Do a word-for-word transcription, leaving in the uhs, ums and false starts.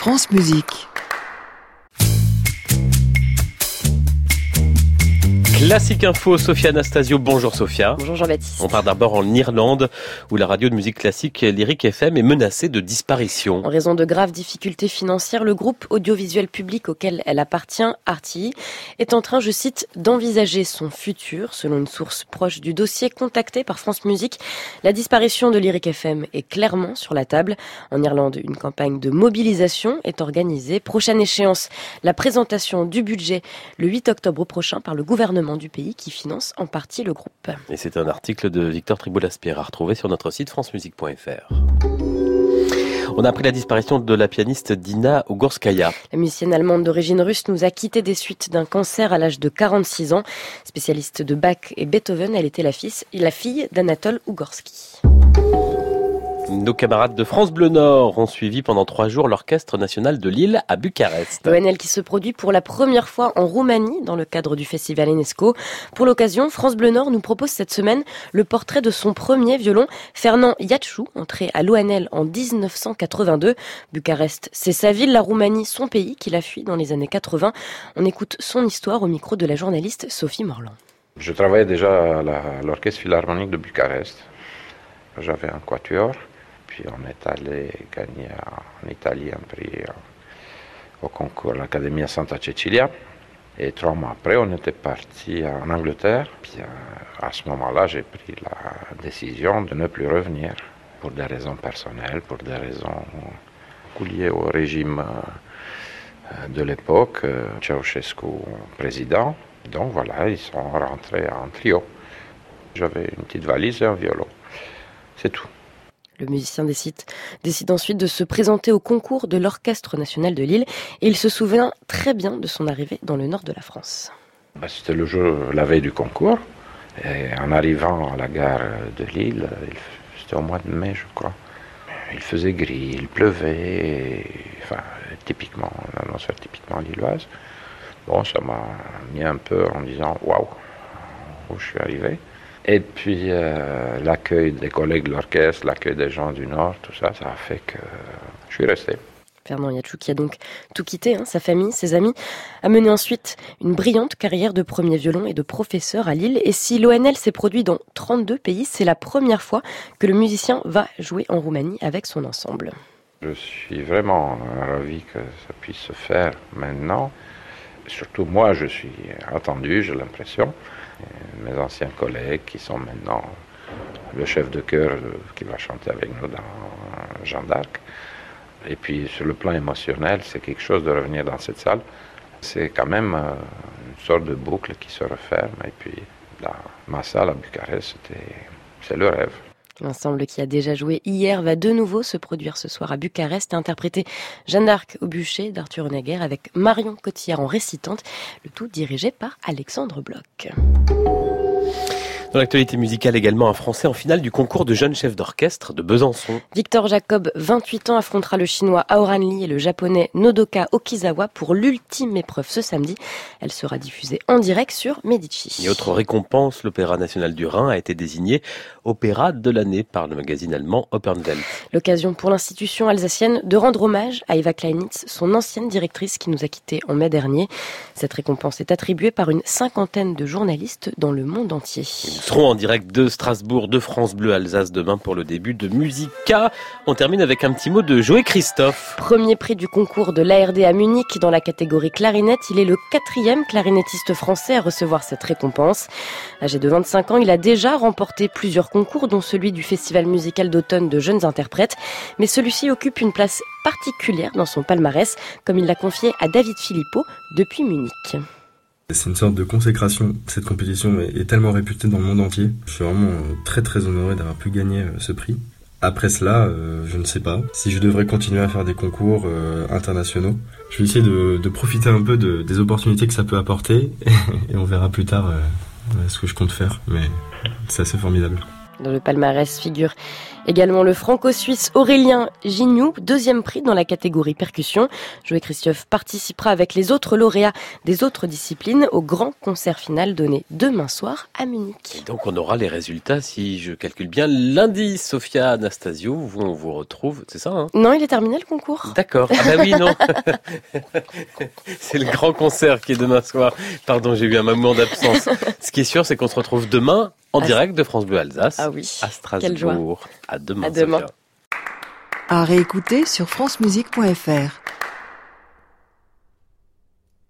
France Musique. Classique Info, Sophia Anastasio. Bonjour Sophia. Bonjour Jean-Baptiste. On part d'abord en Irlande, où la radio de musique classique Lyric F M est menacée de disparition. En raison de graves difficultés financières, le groupe audiovisuel public auquel elle appartient, R T I, est en train, je cite, d'envisager son futur. Selon une source proche du dossier contactée par France Musique, la disparition de Lyric F M est clairement sur la table. En Irlande, une campagne de mobilisation est organisée. Prochaine échéance, la présentation du budget le huit octobre prochain par le gouvernement du pays qui finance en partie le groupe. Et c'est un article de Victor Triboulas-Pierre à retrouver sur notre site francemusique point f r. On a appris la disparition de la pianiste Dina Ugorskaya. La musicienne allemande d'origine russe nous a quittés des suites d'un cancer à l'âge de quarante-six ans. Spécialiste de Bach et Beethoven, elle était la fille, la fille d'Anatole Ugorski. Nos camarades de France Bleu Nord ont suivi pendant trois jours l'Orchestre National de Lille à Bucarest. L'O N L qui se produit pour la première fois en Roumanie dans le cadre du festival Enesco. Pour l'occasion, France Bleu Nord nous propose cette semaine le portrait de son premier violon, Fernand Iatchou, entré à l'O N L en dix-neuf cent quatre-vingt-deux. Bucarest, c'est sa ville, la Roumanie, son pays qu'il a fui dans les années quatre-vingts. On écoute son histoire au micro de la journaliste Sophie Morland. Je travaillais déjà à, la, à l'Orchestre Philharmonique de Bucarest. J'avais un quatuor. Puis on est allé gagner en Italie un prix au concours à l'Accademia Santa Cecilia. Et trois mois après, on était parti en Angleterre. Puis à ce moment-là, j'ai pris la décision de ne plus revenir pour des raisons personnelles, pour des raisons liées au régime de l'époque, Ceausescu président. Donc voilà, ils sont rentrés en trio. J'avais une petite valise et un violon. C'est tout. Le musicien décide, décide ensuite de se présenter au concours de l'Orchestre National de Lille et il se souvient très bien de son arrivée dans le nord de la France. Bah, c'était le jour, la veille du concours. Et en arrivant à la gare de Lille, c'était au mois de mai, je crois. Il faisait gris, il pleuvait, et, enfin, typiquement, une atmosphère typiquement lilloise. Bon, ça m'a mis un peu en disant « waouh, où je suis arrivé ». Et puis euh, l'accueil des collègues de l'orchestre, l'accueil des gens du Nord, tout ça, ça a fait que je suis resté. Fernand Iatchou qui a donc tout quitté, hein, sa famille, ses amis, a mené ensuite une brillante carrière de premier violon et de professeur à Lille. Et si l'O N L s'est produit dans trente-deux pays, c'est la première fois que le musicien va jouer en Roumanie avec son ensemble. Je suis vraiment ravi que ça puisse se faire maintenant. Surtout moi, je suis attendu, j'ai l'impression. Et mes anciens collègues qui sont maintenant le chef de chœur qui va chanter avec nous dans Jeanne d'Arc. Et puis sur le plan émotionnel, c'est quelque chose de revenir dans cette salle. C'est quand même une sorte de boucle qui se referme. Et puis dans ma salle à Bucarest, c'était, c'est le rêve. L'ensemble qui a déjà joué hier va de nouveau se produire ce soir à Bucarest et interpréter Jeanne d'Arc au bûcher d'Arthur Honegger avec Marion Cotillard en récitante, le tout dirigé par Alexandre Bloch. Dans l'actualité musicale également, un Français en finale du concours de jeunes chefs d'orchestre de Besançon. Victor Jacob, vingt-huit ans, affrontera le chinois Aoran Lee et le japonais Nodoka Okizawa pour l'ultime épreuve ce samedi. Elle sera diffusée en direct sur Medici. Et autre récompense, l'Opéra National du Rhin a été désigné Opéra de l'année par le magazine allemand Opernwelt. L'occasion pour l'institution alsacienne de rendre hommage à Eva Kleinitz, son ancienne directrice qui nous a quittés en mai dernier. Cette récompense est attribuée par une cinquantaine de journalistes dans le monde entier. Nous serons en direct de Strasbourg, de France Bleu Alsace demain pour le début de Musica. On termine avec un petit mot de Joé Christophe. Premier prix du concours de l'A R D à Munich dans la catégorie clarinette. Il est le quatrième clarinettiste français à recevoir cette récompense. Âgé de vingt-cinq ans, il a déjà remporté plusieurs concours, dont celui du Festival musical d'automne de jeunes interprètes. Mais celui-ci occupe une place particulière dans son palmarès, comme il l'a confié à David Philippot depuis Munich. C'est une sorte de consécration. Cette compétition est, est tellement réputée dans le monde entier. Je suis vraiment très très honoré d'avoir pu gagner ce prix. Après cela, euh, je ne sais pas si je devrais continuer à faire des concours euh, internationaux. Je vais essayer de, de profiter un peu de, des opportunités que ça peut apporter et on verra plus tard euh, ce que je compte faire. Mais c'est assez formidable. Dans le palmarès figure également le franco-suisse Aurélien Gignoux, deuxième prix dans la catégorie percussion. Joël Christophe participera avec les autres lauréats des autres disciplines au grand concert final donné demain soir à Munich. Et donc on aura les résultats, si je calcule bien, lundi. Sophia Anastasio, vous, on vous retrouve, c'est ça hein? Non, il est terminé le concours. D'accord. Ah bah oui, non. C'est le grand concert qui est demain soir. Pardon, j'ai eu un moment d'absence. Ce qui est sûr, c'est qu'on se retrouve demain en direct de France Bleu Alsace. Ah oui. À Strasbourg. Quelle joie. À demain. À demain. Sophia. À réécouter sur francemusique point f r.